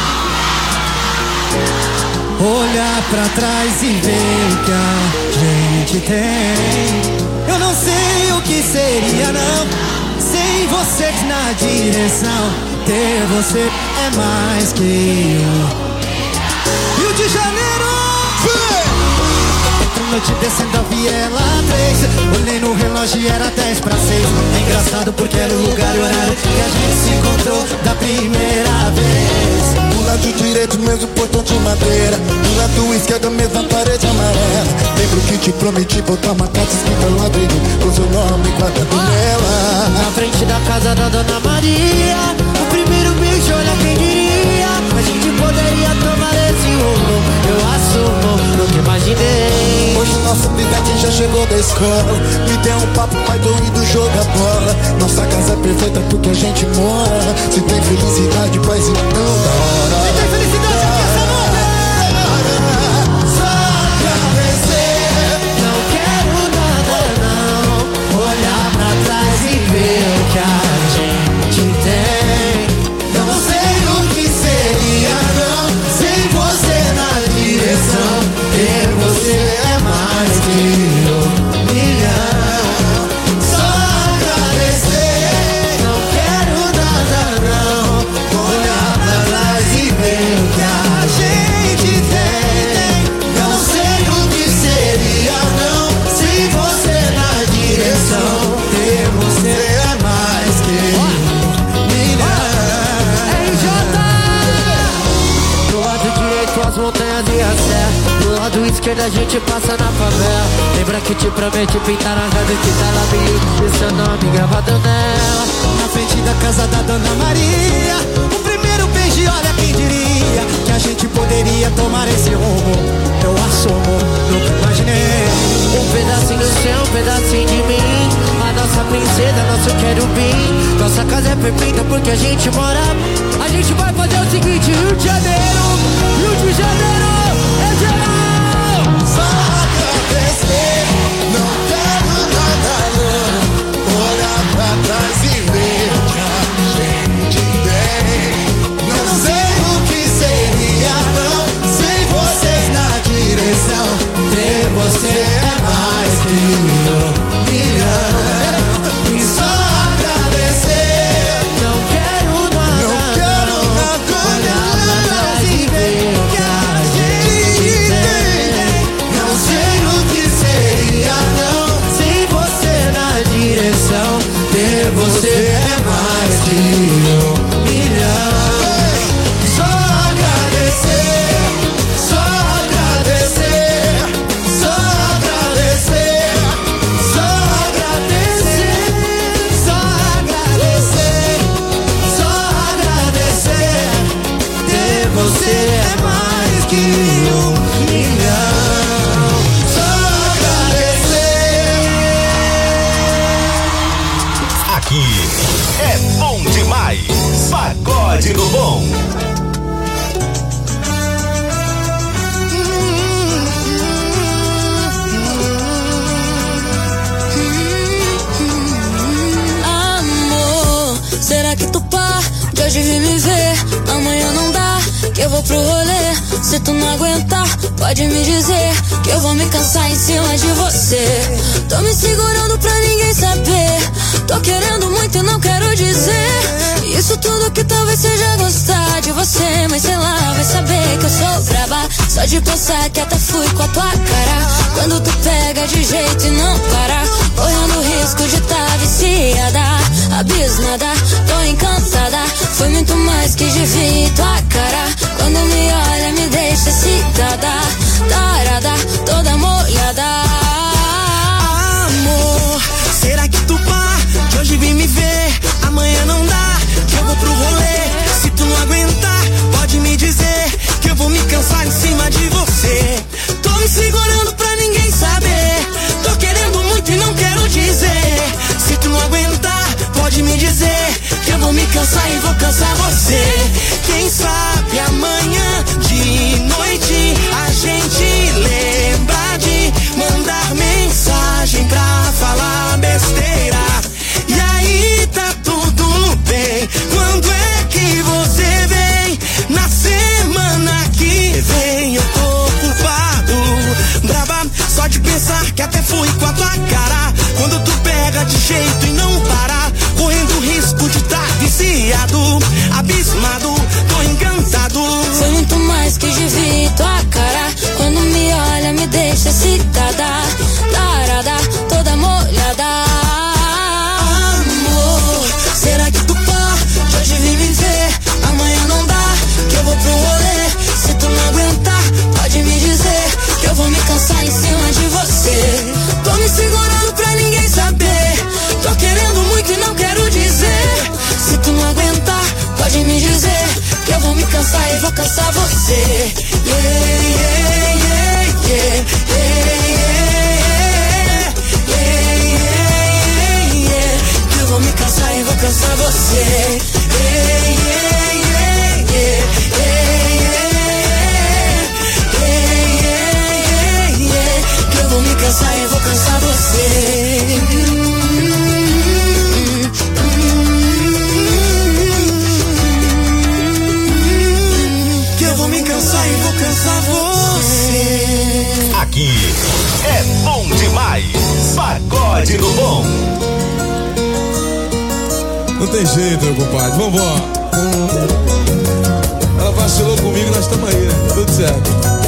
olhar pra trás e ver o que a gente tem. Eu não sei o que seria não, sem você na direção. Ter você é mais que eu. Rio de Janeiro, outra noite descendo a Viela três. Olhei no relógio e era dez pra seis. É engraçado porque era o lugar e o horário que a gente se encontrou da primeira vez. Do lado direito, mesmo portão de madeira. Do lado esquerdo, mesma parede amarela. Lembro que te prometi botar uma carta escrita no ladrilho com seu nome guardado nela. Na frente da casa da Dona Maria, o primeiro beijo, olha quem diria. A gente poderia tomar esse rumo. Eu assumo, nunca imaginei. Hoje nossa pivete já chegou da escola. Me deu um papo, pai, tô indo jogar bola. Nossa casa é perfeita porque a gente mora. Se tem felicidade, paz e não da hora. Se tem felicidade, aqui essa noite. Só agradecer. Não quero nada, não. Olhar pra trás e ver o que a gente tem. Eu não sei o que da Sé. Do lado esquerdo a gente passa na favela. Lembra que te promete pintar na casa que tá lá bem e seu nome gravado nela. Na frente da casa da Dona Maria, o primeiro beijo, olha quem diria que a gente poderia tomar esse rumo. Eu assumo, nunca imaginei. Um pedacinho do céu, um pedacinho de mim. A nossa princesa, nosso querubim. Nossa casa é perfeita porque a gente mora. A gente vai fazer o seguinte: Rio de Janeiro, Rio de Janeiro, é geral. Só agradecer, não quero nada não. Olhar pra trás e ver que a gente tem. Não sei o que seria não sem vocês na direção. Ter você é mais que um milhão. E só agradecer, não quero nada não. Quero nada, olhar pra trás e ver que a gente tem. Não sei o que seria não sem você na direção. Ter você é mais que um milhão. Só agradecer, só agradecer, só agradecer, só agradecer, só agradecer, só agradecer. Ter você é mais que um milhão. Só agradecer. Aqui é bom demais. Pagode do Bom. Amor, será que tu pá de hoje vem me ver? Amanhã não dá, que eu vou pro rolê. Se tu não aguentar, pode me dizer que eu vou me cansar em cima de você. Tô me segurando pra ninguém saber. Tô querendo muito e não quero dizer isso tudo que talvez seja gostar de você. Mas sei lá, vai saber que eu sou braba. Só de pensar que até fui com a tua cara. Quando tu pega de jeito e não para, correndo o risco de tá viciada, abismada, tô encantada. Foi muito mais que de ver tua cara. Quando me olha me deixa excitada, tarada, toda molhada. Amor, será que tu pá de hoje vem me ver? Amanhã não dá, que eu vou pro rolê. Se tu não aguentar, pode me dizer que eu vou me cansar em cima de você. Tô me segurando pra ninguém saber. Tô querendo muito e não quero dizer. Se tu não aguentar, pode me dizer que eu vou me cansar e vou cansar você. Quem sabe amanhã de noite a gente lembra de mandar mensagem pra falar besteira. E aí tá tudo bem. Quando é que você vem? Na semana que vem. Eu tô culpado, brava, só de pensar que até fui com a tua cara. Quando tu pega de jeito e não para, correndo o risco de tá viciado, abismado, tô encantado. Foi muito mais que de ver tua cara. Quando me olha me deixa excitada, tarada, toda molhada. Amor, será que tu pá de hoje vem me ver? Amanhã não dá, que eu vou pro rolê. Se tu não aguentar, pode me dizer que eu vou me cansar em cima de você. Tô me segurando pra ninguém saber. Tô querendo muito e não quero dizer. Se tu não aguentar, pode me dizer que eu vou me cansar e vou cansar você. Yeah, yeah, yeah, yeah, yeah, yeah, yeah, yeah, yeah. Que eu vou me cansar e vou cansar você. Yeah, yeah, yeah, yeah, yeah, yeah, yeah, yeah. Que eu vou me cansar e vou cansar você. Que eu vou me cansar e vou cansar você. Aqui é bom demais. Pagode do Bom. Não tem jeito, meu compadre. Vambora. Ela vacilou comigo, nós estamos aí, né? Tudo certo.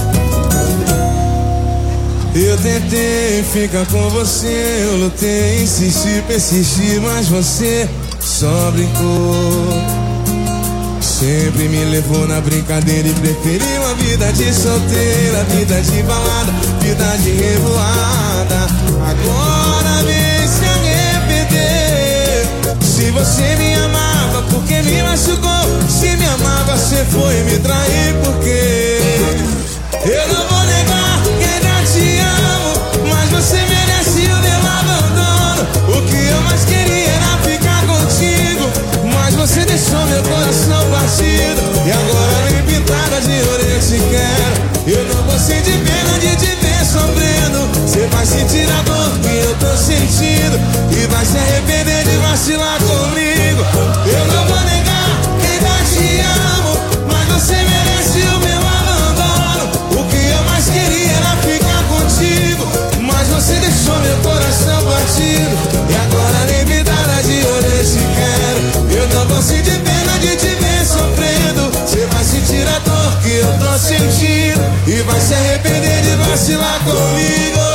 Eu tentei ficar com você, eu lutei, insisti, persisti, mas você só brincou. Sempre me levou na brincadeira e preferiu a vida de solteira, vida de balada, vida de revoada. Agora vem se arrepender. Se você me amava, porque me machucou? Se me amava, você foi me trair, porque eu não vou negar que ainda te amo, mas você merece o meu abandono. O que eu mais queria era ficar contigo, mas você deixou meu coração partido. E agora nem pintada de orelha te quero. Eu não vou sentir pena de te ver sofrendo. Você vai sentir a dor que eu tô sentindo e vai se arrepender de vacilar comigo. Eu não vou negar que ainda te amo, mas você merece o meu abandono. O que eu mais queria era ficar contigo, mas você deixou meu coração partido. E agora nem pintada de orelha te quero. Eu não vou sentir pena de te ver sofrendo. Você vai sentir a dor que eu tô sentindo e vai se arrepender de vacilar comigo.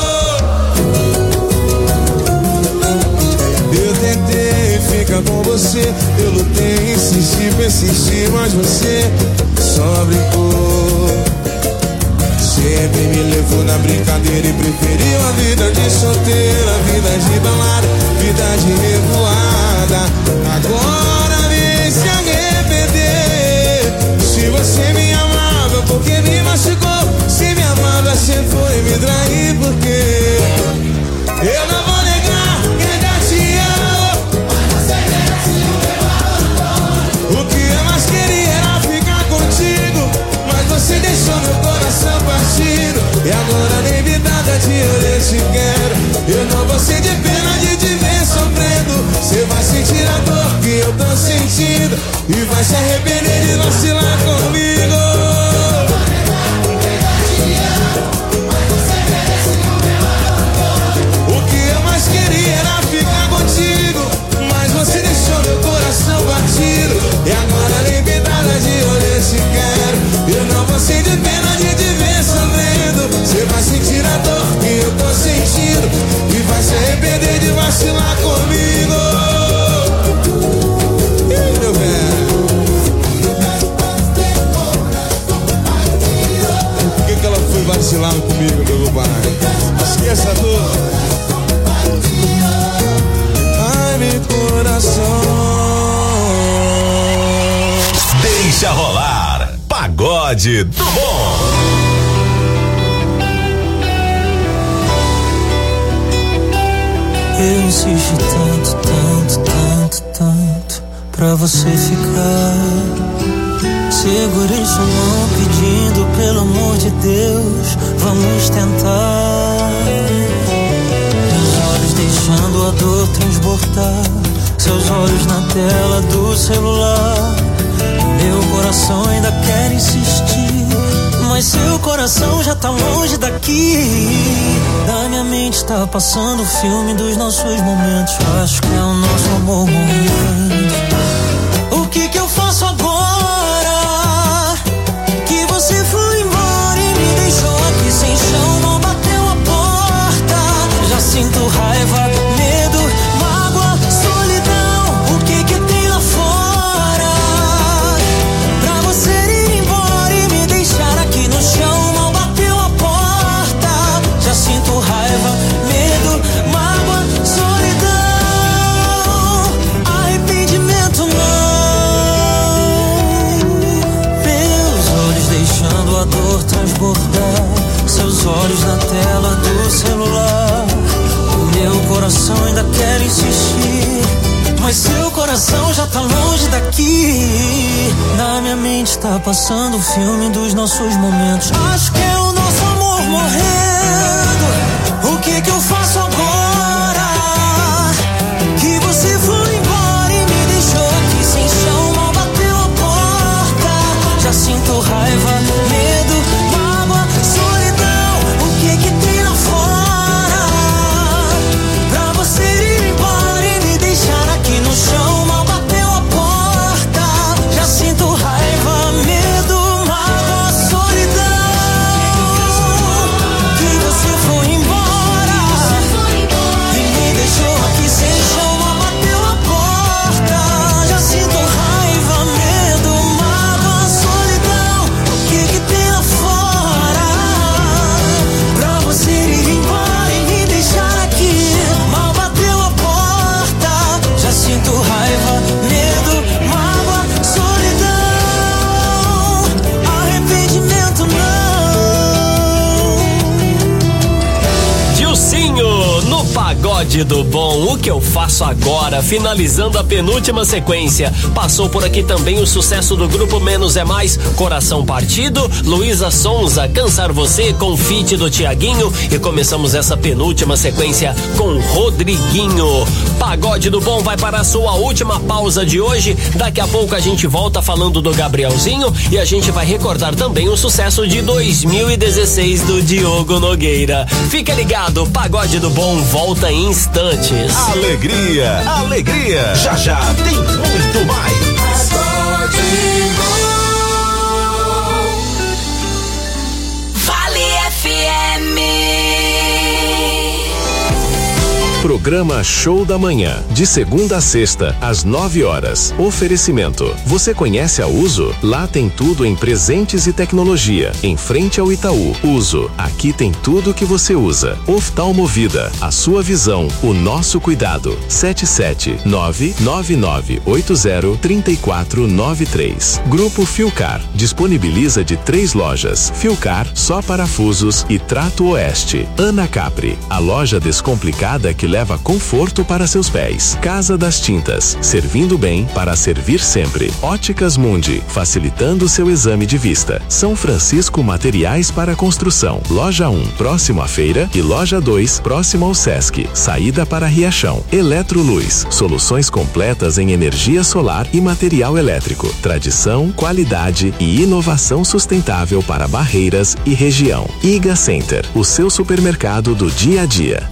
Eu tentei ficar com você, eu lutei, insisti, persisti, mas você só brincou. Sempre me levou na brincadeira e preferiu a vida de solteira, vida de balada, vida de revoada. Agora vem se arrepender. Se você me amava, porque me machucou? Se me amava, você foi me trair, porque eu não vou negar que ainda te amo, mas você merece o meu abandono. O que eu mais queria era ficar contigo, mas você deixou meu coração partido. E agora nem me nada de orelha te quero. Eu não vou sentir pena de te ver sofrendo. Você vai sentir a dor que eu tô sentindo e vai se arrepender de vacilar comigo. O que eu mais queria era ficar contigo, mas você deixou meu coração partido. E agora nem me nada de orelha te quero. Eu não vou sentir pena de te ver sofrendo. Você vai sentir a dor que eu tô sentindo e vai se arrepender de vacilar comigo. Ih, meu velho, por que que ela foi vacilar comigo, meu pai? Esqueça a dor. Ai, meu coração. Deixa rolar. Pagode do Bom. Eu insisti tanto, tanto, tanto, tanto pra você ficar. Segurei sua mão pedindo, pelo amor de Deus, vamos tentar. Meus olhos deixando a dor transbordar, seus olhos na tela do celular. Meu coração ainda quer insistir, mas seu coração já tá longe daqui. Da minha mente tá passando o filme dos nossos momentos. Acho que é o nosso amor morrendo. O que que eu faço agora? Que você foi embora e me deixou aqui sem chão. Não bateu a porta. Já sinto raiva, medo, mágoa, solidão. O que que tem lá fora? Pra você ir embora e me deixar aqui no chão. Não bateu a porta. Já sinto raiva, medo, mágoa, solidão. Arrependimento não. Meus olhos deixando a dor transbordar, seus olhos na tela do celular. O meu coração ainda quer insistir, mas seu coração já tá longe daqui. Na minha mente tá passando o filme dos nossos momentos. Acho que é o nosso amor morrendo. O que que eu faço agora? Que você foi embora e me deixou aqui sem chão. Mal bateu a porta. Já sinto raiva, medo, mágoa, solidão. O que que tem lá fora? Pra você ir embora e me deixar aqui no chão. Mal bateu a porta. Já sinto raiva, medo, mágoa, solidão. Que você Pagode do Bom, o que eu faço agora? Finalizando a penúltima sequência. Passou por aqui também o sucesso do grupo Menos é Mais, Coração Partido, Luísa Sonza, Cansar Você, com feat do Tiaguinho, e começamos essa penúltima sequência com Rodriguinho. Pagode do Bom vai para a sua última pausa de hoje. Daqui a pouco a gente volta falando do Gabrielzinho e a gente vai recordar também o sucesso de dois mil e dezesseis do Diogo Nogueira. Fica ligado, Pagode do Bom volta em instantes. Alegria, alegria. Já já tem muito mais. Vale F M. Programa Show da Manhã, de segunda a sexta, às nove horas. Oferecimento. Você conhece a Uso? Lá tem tudo em presentes e tecnologia. Em frente ao Itaú. Uso. Aqui tem tudo que você usa. Oftalmovida. A sua visão, o nosso cuidado. sete sete nove nove nove oito zero três quatro nove três. Grupo Filcar. Disponibiliza de três lojas. Filcar, só parafusos e Trato Oeste. Ana Capri. A loja descomplicada que leva conforto para seus pés. Casa das Tintas, servindo bem para servir sempre. Óticas Mundi, facilitando seu exame de vista. São Francisco Materiais para Construção. Loja um, próximo à feira, e Loja dois, próximo ao Sesc. Saída para Riachão. Eletroluz, soluções completas em energia solar e material elétrico. Tradição, qualidade e inovação sustentável para Barreiras e região. Iga Center, o seu supermercado do dia a dia.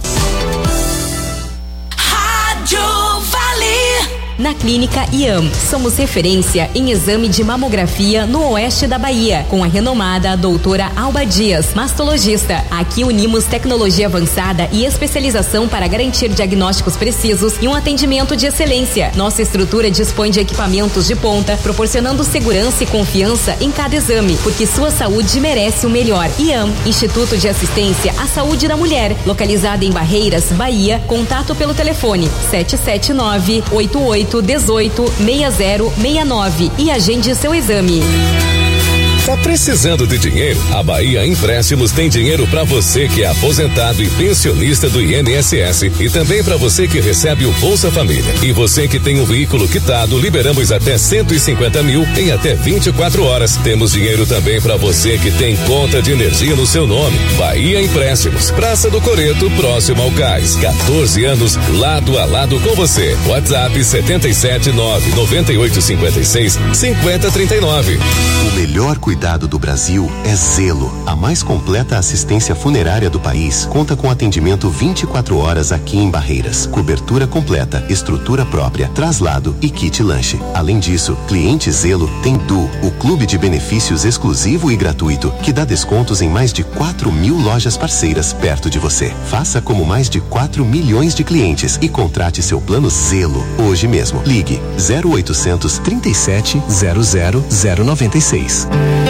Na Clínica I A M, somos referência em exame de mamografia no oeste da Bahia, com a renomada doutora Alba Dias, mastologista. Aqui unimos tecnologia avançada e especialização para garantir diagnósticos precisos e um atendimento de excelência. Nossa estrutura dispõe de equipamentos de ponta, proporcionando segurança e confiança em cada exame, porque sua saúde merece o melhor. I A M, Instituto de Assistência à Saúde da Mulher, localizada em Barreiras, Bahia. Contato pelo telefone sete sete nove oito oito um oito seis zero seis nove e agende seu exame. Tá precisando de dinheiro? A Bahia Empréstimos tem dinheiro para você que é aposentado e pensionista do I N S S e também para você que recebe o Bolsa Família. E você que tem um veículo quitado, liberamos até cento e cinquenta mil em até vinte e quatro horas. Temos dinheiro também para você que tem conta de energia no seu nome. Bahia Empréstimos, Praça do Coreto, próximo ao Cais. quatorze anos, lado a lado com você. WhatsApp sete sete nove nove oito cinco seis cinco zero três nove. O melhor cuidado Cuidado do Brasil é Zelo. A mais completa assistência funerária do país conta com atendimento vinte e quatro horas aqui em Barreiras. Cobertura completa, estrutura própria, traslado e kit lanche. Além disso, cliente Zelo tem Du, o clube de benefícios exclusivo e gratuito, que dá descontos em mais de quatro mil lojas parceiras perto de você. Faça como mais de quatro milhões de clientes e contrate seu plano Zelo hoje mesmo. Ligue zero oitocentos trinta e sete zero zero zero noventa e seis.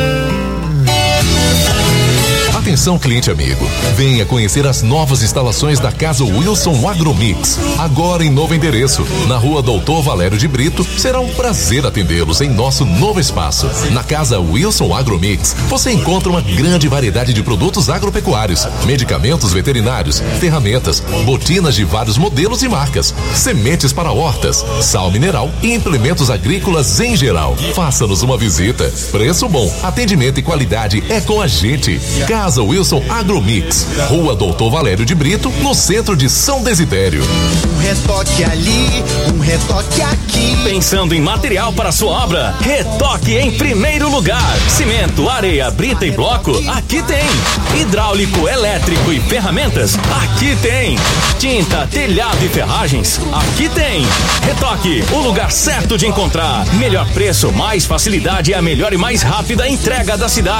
Atenção, cliente amigo, venha conhecer as novas instalações da Casa Wilson Agromix, agora em novo endereço, na Rua Doutor Valério de Brito. Será um prazer atendê-los em nosso novo espaço. Na Casa Wilson Agromix, você encontra uma grande variedade de produtos agropecuários, medicamentos veterinários, ferramentas, botinas de vários modelos e marcas, sementes para hortas, sal mineral e implementos agrícolas em geral. Faça-nos uma visita. Preço bom, atendimento e qualidade é com a gente. Casa Wilson Agromix, Rua Doutor Valério de Brito, no centro de São Desidério. Um retoque ali, um retoque aqui. Pensando em material para sua obra? Retoque em primeiro lugar. Cimento, areia, brita e bloco? Aqui tem. Hidráulico, elétrico e ferramentas? Aqui tem. Tinta, telhado e ferragens? Aqui tem. Retoque, o lugar certo de encontrar. Melhor preço, mais facilidade e a melhor e mais rápida entrega da cidade.